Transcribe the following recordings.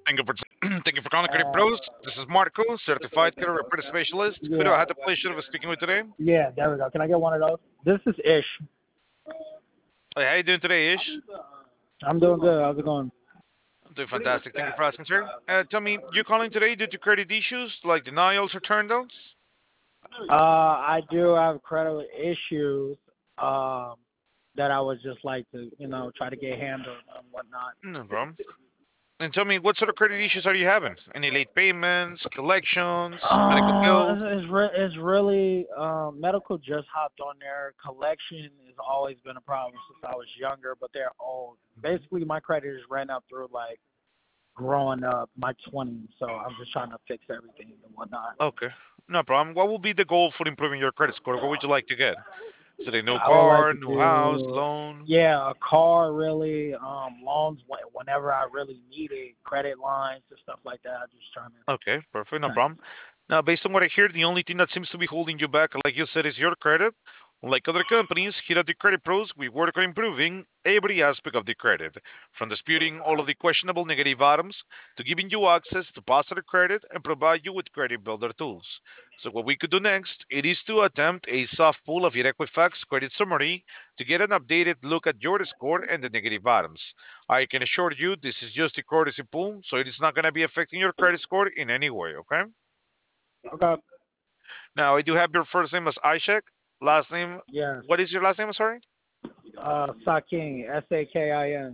Thank you for thank you for calling Credit Pros. This is Marco, certified credit repair specialist. Who do I Yeah, have the pleasure of speaking with today? yeah, there we go. Can I get one of those? This is Ish. Hey, how you doing today, Ish? I'm doing good. How's it going? I'm doing fantastic. Thank you for asking, sir. Tell me, you calling today due to credit issues like denials or turn downs? I do have credit issues um, that I would just like to, try to get handled and whatnot. No problem. And tell me, what sort of credit issues are you having? Any late payments, collections, medical bills? It's really medical just hopped on there. Collection has always been a problem since I was younger, but they're old. Basically, my credit is ran up through like growing up, my 20s. So I'm just trying to fix everything and whatnot. Okay, no problem. What will be the goal for improving your credit score? What would you like to get? Is it a new I would like car, to new house, do, loan? yeah, a car really, loans whenever I really need it, credit lines and stuff like that. I'm just Okay, perfect, no trying problem. Now, based on what I hear, the only thing that seems to be holding you back, like you said, is your credit. Unlike other companies, here at the Credit Pros, we work on improving every aspect of the credit, from disputing all of the questionable negative items to giving you access to positive credit and provide you with credit builder tools. So, what we could do next, it is to attempt a soft pull of your Equifax credit summary to get an updated look at your score and the negative items. I can assure you this is just a courtesy pool, so it is not going to be affecting your credit score in any way, okay? okay. Now, I do have your first name as Ishak. Last name, Yes. what is your last name? I'm sorry? Sakin, Sakin.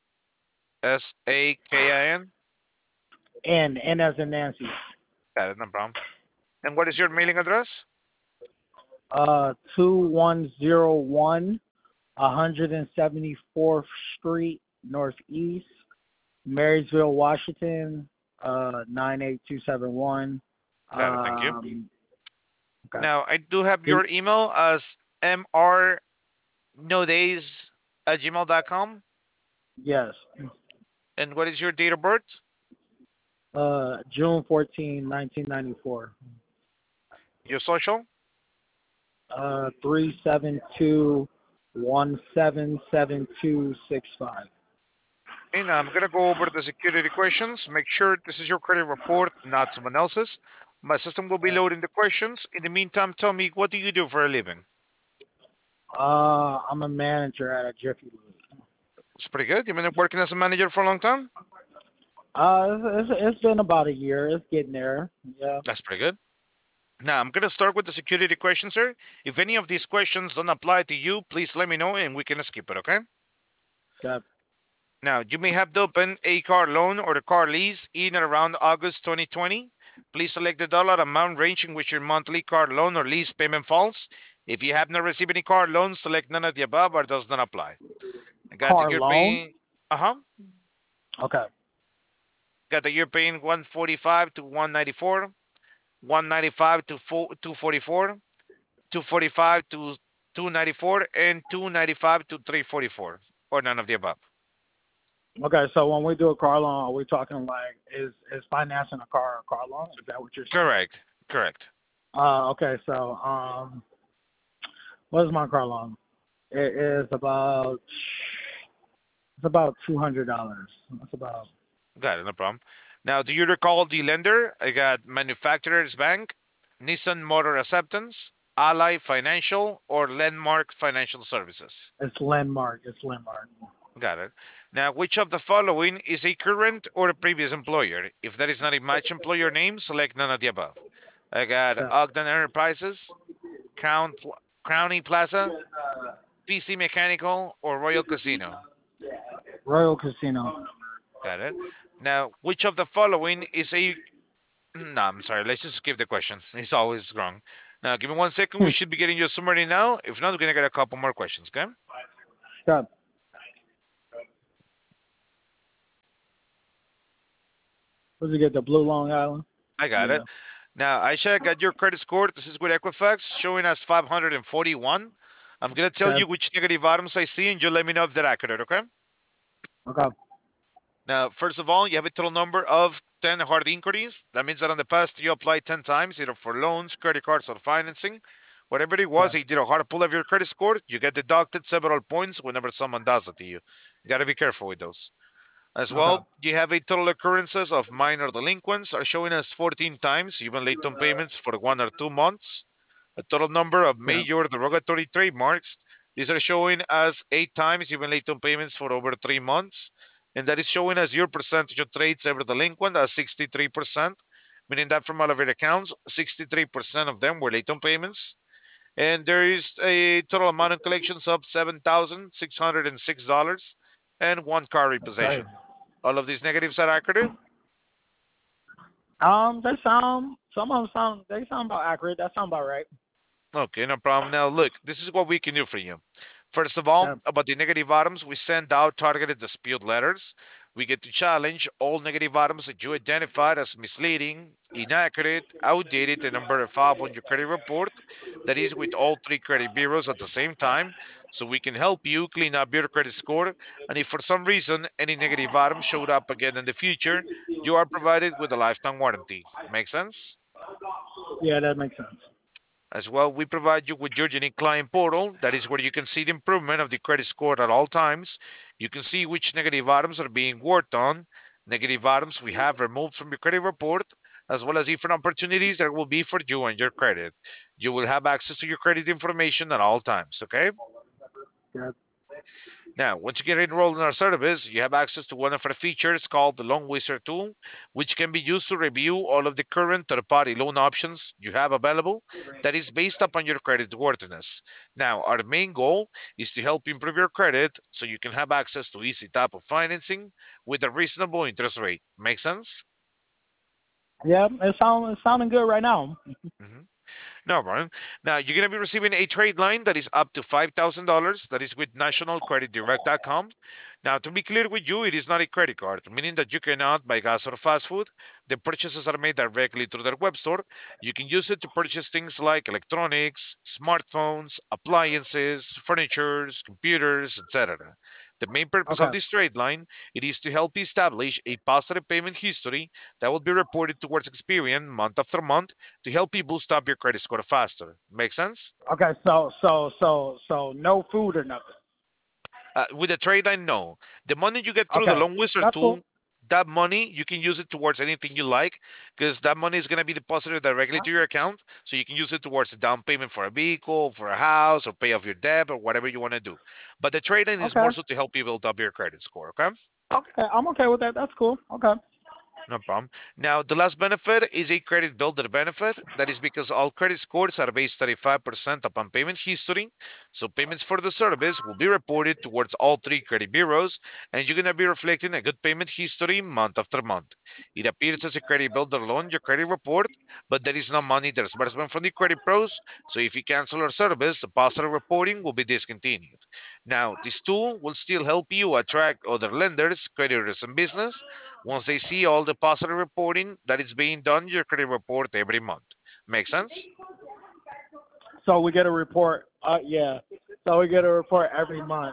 Sakin? N as in Nancy. Got it, no problem. And what is your mailing address? 2101 174th Street Northeast, Marysville, Washington, 98271. Got it, thank you. Okay. Now, I do have your email as mrnodays at gmail.com. Yes. And what is your date of birth? June 14, 1994. Your social? 372177265. And I'm going to go over the security questions. Make sure this is your credit report, not someone else's. My system will be loading the questions. In the meantime, tell me, what do you do for a living? I'm a manager at a Jiffy Lube. It's pretty good. You've been working as a manager for a long time? It's been about a year. It's getting there. Yeah. That's pretty good. Now, I'm going to start with the security questions, sir. If any of these questions don't apply to you, please let me know and we can skip it, okay? Got Now, you may have to open a car loan or a car lease in and around August 2020. Please select the dollar amount range in which your monthly car loan or lease payment falls. If you have not received any car loans, select none of the above or does not apply. I got that car you're loan. paying, uh huh. Okay. Got that you're paying 145 to 194, 195 to 244, 245 to 294, and 295 to 344, or none of the above. Okay. So when we do a car loan, are we talking like is financing a car loan? Is that what you're saying? Correct. Correct. Okay. So what is my car loan? It is about $200. That's about. Got it. No problem. Now, do you recall the lender? I got Manufacturers Bank, Nissan Motor Acceptance, Ally Financial, or Landmark Financial Services. It's Landmark. It's Landmark. Got it. Now, which of the following is a current or a previous employer? If that is not a match employer name, select none of the above. I got Okay. Ogden Enterprises, Crowny Plaza, PC Mechanical, or Royal Casino. Royal Casino. Got it. Now, which of the following is a no, I'm sorry. Let's just skip the question. It's always wrong. Now, give me 1 second. We should be getting your summary now. If not, we're gonna get a couple more questions. Okay? Okay. Where'd you get the Blue Long Island? I got it. Yeah. Now, Aisha, got your credit score. This is with Equifax, showing us 541. I'm gonna tell Okay. you which negative items I see, and you let me know if they're accurate. Okay? Okay. Now, first of all, you have a total number of 10 hard inquiries. That means that in the past you applied 10 times, either for loans, credit cards, or financing. Whatever it was, Okay. you did a hard pull of your credit score. You get deducted several points whenever someone does it to you. You got to be careful with those. As Okay. well, you have a total occurrences of minor delinquents are showing us 14 times, even late on payments for 1 or 2 months. A total number of Yeah. major derogatory trademarks. These are showing as 8 times, even late on payments for over 3 months. And that is showing us your percentage of trades ever delinquent as 63%, meaning that from all of your accounts, 63% of them were late on payments. And there is a total amount of collections of $7,606 and one car That's crazy. repossession. All of these negatives are accurate. They sound. Some of them sound. They sound about accurate. That sound about right. Okay, no problem. Now, look, this is what we can do for you. First of all, Yeah. about the negative items, we send out targeted dispute letters. We get to challenge all negative items that you identified as misleading, inaccurate, outdated, and unverifiable on your credit report. That is with all three credit bureaus at the same time, so we can help you clean up your credit score. And if for some reason any negative item showed up again in the future, you are provided with a lifetime warranty. Make sense? Yeah, that makes sense. As well, we provide you with your unique client portal. That is where you can see the improvement of the credit score at all times. You can see which negative items are being worked on, negative items we have removed from your credit report, as well as different opportunities that will be for you and your credit. You will have access to your credit information at all times, okay? Yeah. Now, once you get enrolled in our service, you have access to one of our features called the Loan Wizard tool, which can be used to review all of the current third-party loan options you have available that is based upon your credit worthiness. Now, our main goal is to help improve your credit so you can have access to easy type of financing with a reasonable interest rate. Make sense? Yeah. It's sounding good right now. Mhm. No, Brian. Now you're gonna be receiving a trade line that is up to $5,000. That is with NationalCreditDirect.com. Now, to be clear with you, it is not a credit card, meaning that you cannot buy gas or fast food. The purchases are made directly through their web store. You can use it to purchase things like electronics, smartphones, appliances, furnitures, computers, etc. The main purpose of Okay. this trade line it is to help you establish a positive payment history that will be reported towards Experian month after month to help you boost up your credit score faster. Make sense? Okay. So no food or nothing. With the trade line, no. The money you get through the Okay. Loan Wizard That's cool. tool, that money you can use it towards anything you like because that money is going to be deposited directly to your account. So you can use it towards a down payment for a vehicle, for a house, or pay off your debt, or whatever you want to do. But the trade line is Okay. more so to help you build up your credit score. Okay. Okay. I'm okay with that. That's cool. Okay. No problem. Now, the last benefit is a credit builder benefit. That is because all credit scores are based 35% upon payment history. So payments for the service will be reported towards all three credit bureaus, and you're going to be reflecting a good payment history month after month. It appears as a credit builder loan, your credit report, but there is no money disbursement from the credit pros. So if you cancel our service, the positive reporting will be discontinued. Now, this tool will still help you attract other lenders, creditors, and business once they see all the positive reporting that is being done, your credit report every month. Make sense? So we get a report. Yeah. So we get a report every month.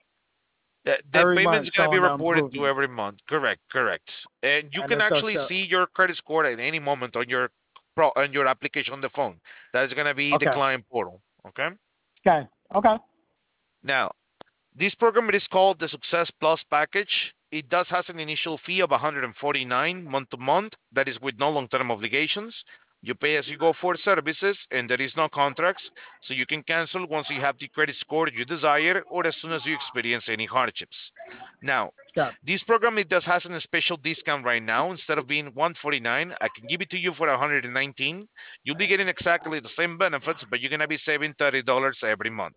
The Every payment's month going to be showing the reported to improvement, every month. Correct, correct. And you and can it's so actually show. see your credit score at any moment on your on your application on the phone. That is going to be the Okay. client portal. Okay. Okay. Okay. Now, this program is called the Success Plus package. It does has an initial fee of 149 month to month. That is with no long-term obligations. You pay as you go for services, and there is no contracts, so you can cancel once you have the credit score you desire or as soon as you experience any hardships. Now, Okay. this program it does has a special discount right now. Instead of being 149, I can give it to you for 119. You'll be getting exactly the same benefits, but you're gonna be saving $30 every month.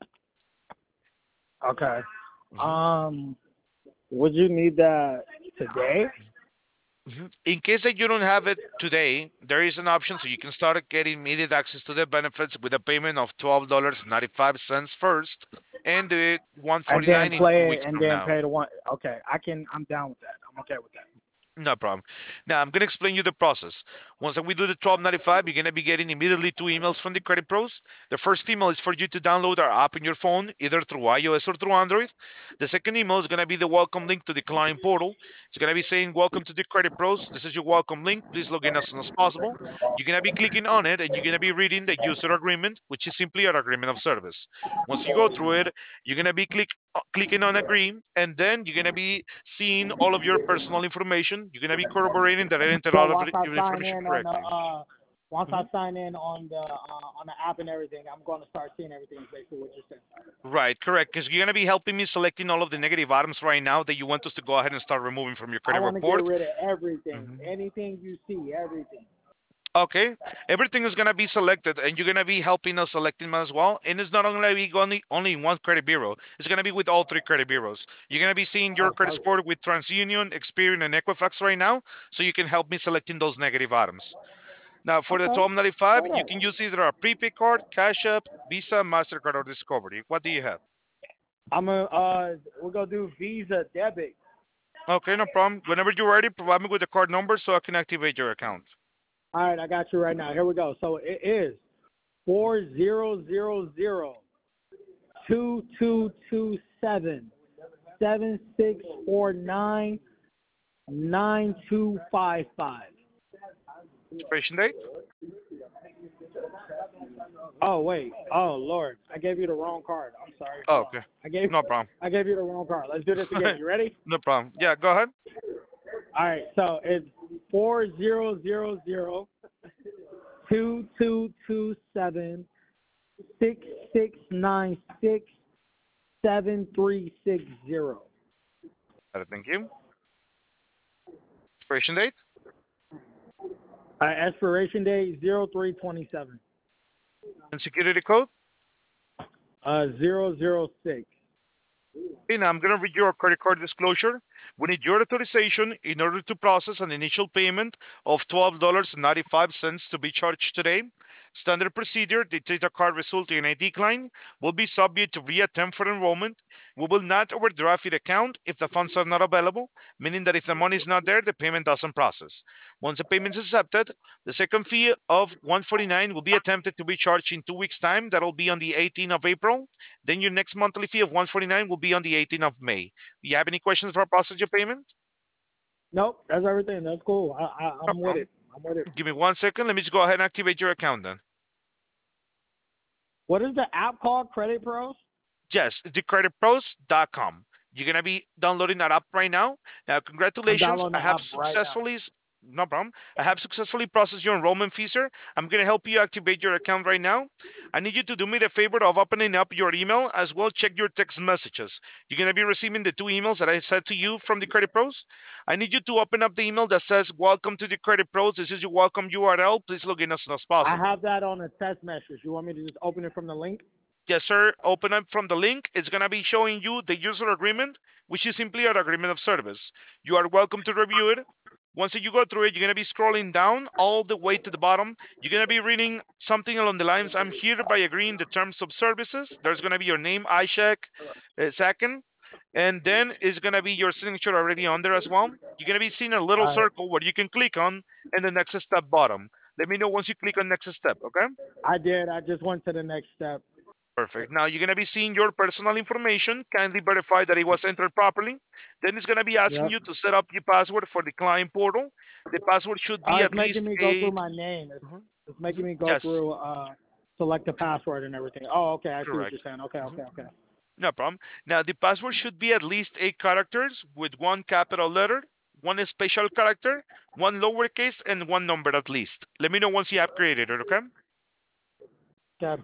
Okay. Mhm. Um. Would you need that today? Mhm. In case that you don't have it today, there is an option so you can start getting immediate access to the benefits with a payment of $12.95 first and the And then 149 in two play it, weeks and from then now. pay the one. Okay. I can. I'm down with that. I'm okay with that. No problem. Now I'm going to explain you the process. Once we do the 1295, you're going to be getting immediately two emails from the credit pros. The first email is for you to download our app on your phone, either through iOS or through Android. The second email is going to be the welcome link to the client portal. It's going to be saying, welcome to the credit pros. This is your welcome link. Please log in as soon as possible. You're going to be clicking on it and you're going to be reading the user agreement, which is simply our agreement of service. Once you go through it, you're going to be clicking on agree, and then you're going to be seeing all of your personal information. You're going to be corroborating that I entered So all of once I your sign information in on the correctly. once I Mhm. sign in on the app and everything, I'm going to start seeing everything. Is basically what you're saying. Right, correct. Because you're going to be helping me selecting all of the negative items right now that you want us to go ahead and start removing from your I credit want to get report. rid of everything, Mhm. anything you see, everything. Okay, everything is gonna be selected, and you're gonna be helping us selecting them as well. And it's not gonna be only in one credit bureau. It's gonna be with all three credit bureaus. You're gonna be seeing your Oh, credit perfect. score with TransUnion, Experian, and Equifax right now, so you can help me selecting those negative items. Now, for the Okay, 1295, say you that. can use either a prepaid card, Cash App, Visa, Mastercard, or Discovery. What do you have? We're gonna do Visa debit. Okay, no problem. Whenever you're ready, provide me with the card number so I can activate your account. All right, I got you right now. Here we go. So it is 40002227 7649 9255. Expiration date? Oh wait. Oh Lord, I gave you the wrong card. I'm sorry. Oh, Hold on. okay, I gave no problem. I gave you the wrong card. Let's do this again. You ready? No problem. Yeah, go ahead. All right. So it's 40002227 6696 7360. Thank you. Expiration date? Expiration date 0327. And security code? 006. Okay, now I'm going to read your credit card disclosure. We need your authorization in order to process an initial payment of $12.95 to be charged today. Standard procedure, the data card resulting in a decline will be subject to reattempt for enrollment. We will not overdraft your account if the funds are not available, meaning that if the money is not there, the payment doesn't process. Once the payment is accepted, the second fee of $149 will be attempted to be charged in 2 weeks' time. That'll be on the 18th of April. Then your next monthly fee of 149 will be on the 18th of May. Do you have any questions for process your payment? Nope, that's everything. That's cool. No I'm with problem. it. I'm with it. Give me 1 second. Let me just go ahead and activate your account then. What is the app called? Credit Pros? Yes, thecreditpros.com. You're going to be downloading that app right now. Now, I'm congratulations. downloading I the have app right now. successfully, no problem. I have successfully processed your enrollment fee, sir. I'm going to help you activate your account right now. I need you to do me the favor of opening up your email as well. Check your text messages. You're going to be receiving the two emails that I sent to you from the Credit Pros. I need you to open up the email that says, welcome to the Credit Pros. This is your welcome URL. Please log in as soon as I possible. have that on a text message. You want me to just open it from the link? Yes, sir. Open up from the link. It's going to be showing you the user agreement, which is simply our agreement of service. You are welcome to review it. Once you go through it, you're going to be scrolling down all the way to the bottom. You're going to be reading something along the lines, I'm here by agreeing the terms of services. There's going to be your name, Ishak, second. And then it's going to be your signature already on there as well. You're going to be seeing a little All right. circle where you can click on and the next step bottom. Let me know once you click on next step, okay? I did. I just went to the next step. Perfect. Now you're going to be seeing your personal information. Kindly verify that it was entered properly. Then it's going to be asking Yep. you to set up your password for the client portal. The password should be It's at making least me go through eight. my name. Mhm, It's making mhm. me go Yes, through select the password and everything. Oh, okay. I see what you're correct. saying. Okay, Mhm, okay, okay. no problem. Now the password should be at least 8 characters with one capital letter, one special character, one lowercase, and one number at least. Let me know once you have created it, okay? Okay.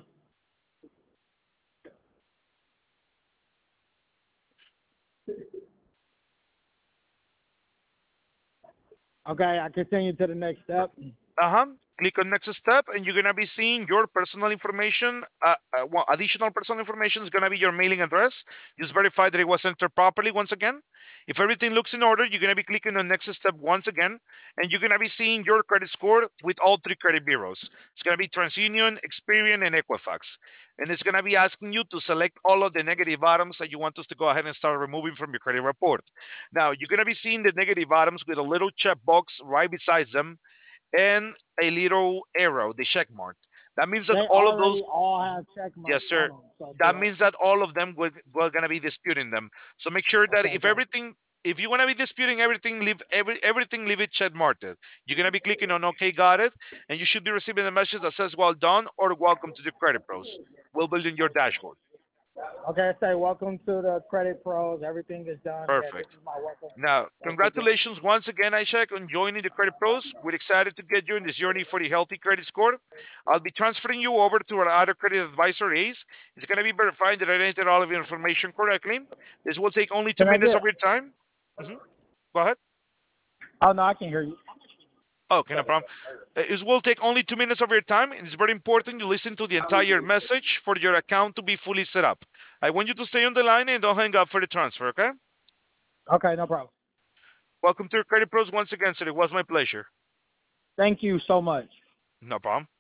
Okay, I continue to the next step. Uh-huh. Click on next step, and you're gonna be seeing your personal information. Well, additional personal information is gonna be your mailing address. Just verify that it was entered properly once again. If everything looks in order, you're gonna be clicking on next step once again, and you're gonna be seeing your credit score with all three credit bureaus. It's gonna be TransUnion, Experian, and Equifax, and it's gonna be asking you to select all of the negative items that you want us to go ahead and start removing from your credit report. Now, you're gonna be seeing the negative items with a little checkbox right beside them, and a little arrow, the check mark. That means that They all of those, already all have check yes, marks on sir. them. So do That I? means that all of them we're gonna be disputing them. So make sure that Okay, if thanks. everything, if you wanna be disputing everything, everything, leave it check marked. You're gonna be clicking on OK, got it, and you should be receiving a message that says well done or welcome to the Credit Pros. We'll build in your dashboard. Okay, say welcome to the Credit Pros. Everything is done. Yeah, this Perfect. is my welcome. Now, Thank you again. congratulations once again, Ishak, on joining the Credit Pros. We're excited to get you in this journey for the healthy credit score. I'll be transferring you over to our other credit advisor, Ace. It's going to be verifying that I entered all of your information correctly. This will take only two Can I minutes get? of your time. Mhm. Go ahead. Oh no, I can hear you. Okay, no problem. It will take only 2 minutes of your time, and it's very important you listen to the entire message for your account to be fully set up. I want you to stay on the line and don't hang up for the transfer, okay? Okay, no problem. Welcome to Credit Pros once again, sir. It was my pleasure. Thank you so much. No problem.